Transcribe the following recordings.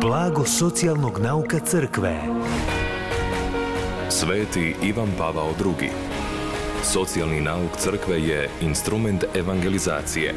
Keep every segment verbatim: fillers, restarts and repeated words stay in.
Blago socijalnog nauka crkve. Sveti Ivan Pavao drugi. Socijalni nauk crkve je instrument evangelizacije.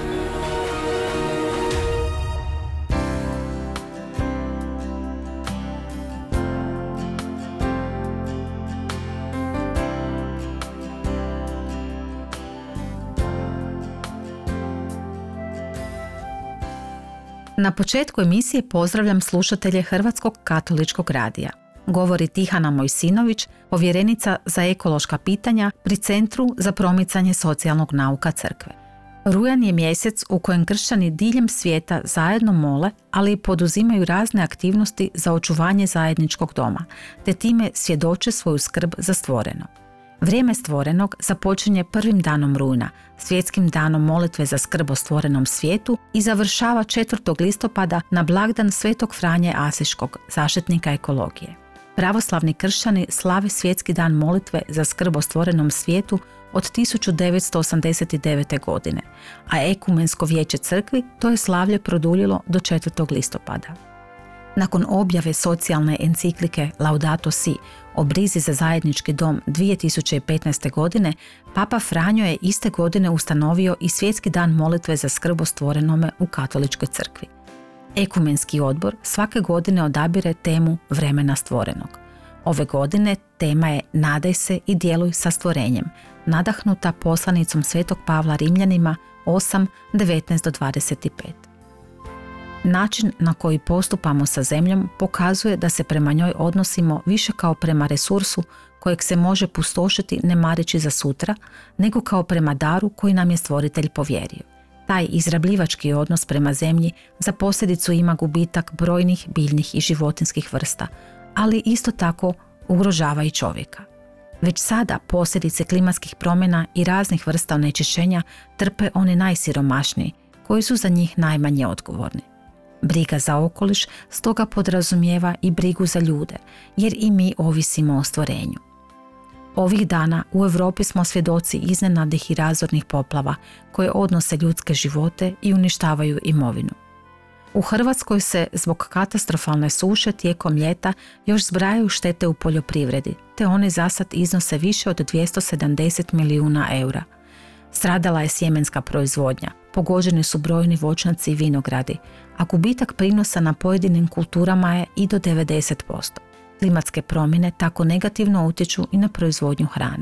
Na početku emisije pozdravljam slušatelje Hrvatskog katoličkog radija. Govori Tihana Mojsinović, povjerenica za ekološka pitanja pri Centru za promicanje socijalnog nauka crkve. Rujan je mjesec u kojem kršćani diljem svijeta zajedno mole, ali i poduzimaju razne aktivnosti za očuvanje zajedničkog doma, te time svjedoče svoju skrb za stvoreno. Vrijeme stvorenog započinje prvim danom rujna, svjetskim danom molitve za skrb o stvorenom svijetu i završava četvrtog listopada na blagdan Svetog Franje Asiškog, zaštitnika ekologije. Pravoslavni kršćani slave svjetski dan molitve za skrb o stvorenom svijetu od tisuću devetsto osamdeset devete. godine, a Ekumensko vijeće crkvi to je slavlje produljilo do četvrtog listopada. Nakon objave socijalne enciklike Laudato Si o brizi za zajednički dom dvije tisuće petnaeste. godine, Papa Franjo je iste godine ustanovio i svjetski dan molitve za skrb o stvorenome u Katoličkoj crkvi. Ekumenski odbor svake godine odabire temu vremena stvorenog. Ove godine tema je Nadaj se i djeluj sa stvorenjem, nadahnuta poslanicom Svetog Pavla Rimljanima osam devetnaest do dvadeset pet. Način na koji postupamo sa zemljom pokazuje da se prema njoj odnosimo više kao prema resursu kojeg se može pustošiti ne mareći za sutra, nego kao prema daru koji nam je stvoritelj povjerio. Taj izrabljivački odnos prema zemlji za posljedicu ima gubitak brojnih biljnih i životinskih vrsta, ali isto tako ugrožava i čovjeka. Već sada posljedice klimatskih promjena i raznih vrsta onečišćenja trpe oni najsiromašniji, koji su za njih najmanje odgovorni. Briga za okoliš stoga podrazumijeva i brigu za ljude, jer i mi ovisimo o stvorenju. Ovih dana u Europi smo svjedoci iznenadnih i razornih poplava koje odnose ljudske živote i uništavaju imovinu. U Hrvatskoj se zbog katastrofalne suše tijekom ljeta još zbrajaju štete u poljoprivredi, te one zasad iznose više od dvjesto sedamdeset milijuna eura. Stradala je sjemenska proizvodnja, pogođeni su brojni voćnjaci i vinogradi, a gubitak prinosa na pojedinim kulturama je i do devedeset posto. Klimatske promjene tako negativno utječu i na proizvodnju hrane.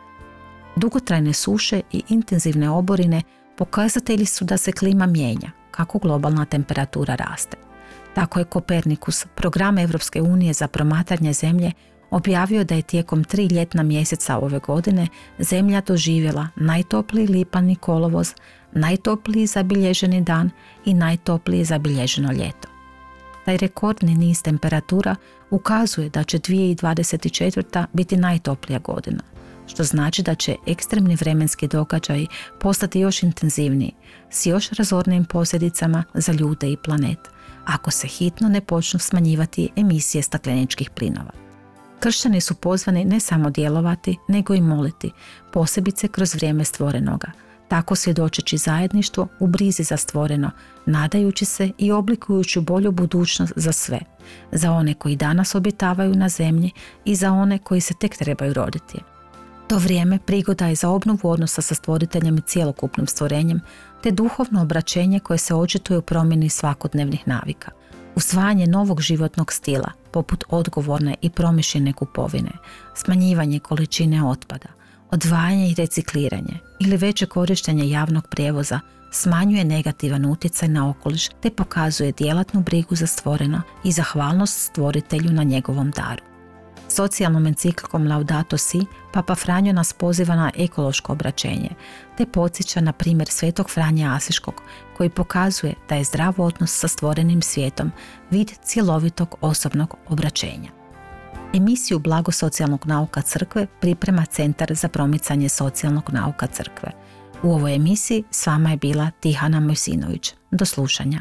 Dugotrajne suše i intenzivne oborine pokazatelji su da se klima mijenja, kako globalna temperatura raste. Tako je Kopernikus, program Europske unije za promatranje zemlje, objavio da je tijekom tri ljetna mjeseca ove godine zemlja doživjela najtopliji lipanj kolovoz, najtopliji zabilježeni dan i najtoplije zabilježeno ljeto. Taj rekordni niz temperatura ukazuje da će dvije tisuće dvadeset četvrta. biti najtoplija godina, što znači da će ekstremni vremenski događaji postati još intenzivniji, s još razornijim posljedicama za ljude i planet, ako se hitno ne počnu smanjivati emisije stakleničkih plinova. Kršćani su pozvani ne samo djelovati, nego i moliti, posebice kroz vrijeme stvorenoga, tako svjedočeći zajedništvo u brizi za stvoreno, nadajući se i oblikujući bolju budućnost za sve, za one koji danas obitavaju na zemlji i za one koji se tek trebaju roditi. To vrijeme prigoda je za obnovu odnosa sa stvoriteljem i cjelokupnim stvorenjem, te duhovno obraćenje koje se očituje u promjeni svakodnevnih navika. Usvajanje novog životnog stila, poput odgovorne i promišljene kupovine, smanjivanje količine otpada, odvajanje i recikliranje ili veće korištenje javnog prijevoza smanjuje negativan utjecaj na okoliš te pokazuje djelatnu brigu za stvoreno i zahvalnost stvoritelju na njegovom daru. Socijalnom enciklikom Laudato Si Papa Franjo nas poziva na ekološko obraćenje te podsjeća na primjer Svetog Franje Asiškog koji pokazuje da je zdrav odnos sa stvorenim svijetom vid cjelovitog osobnog obraćenja. Emisiju Blago socijalnog nauka crkve priprema Centar za promicanje socijalnog nauka crkve. U ovoj emisiji s vama je bila Tihana Mojsinović. Do slušanja.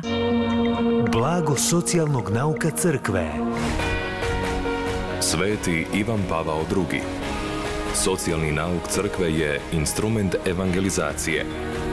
Blago socijalnog nauka crkve. Sveti Ivan Pavao drugi. Socijalni nauk crkve je instrument evangelizacije.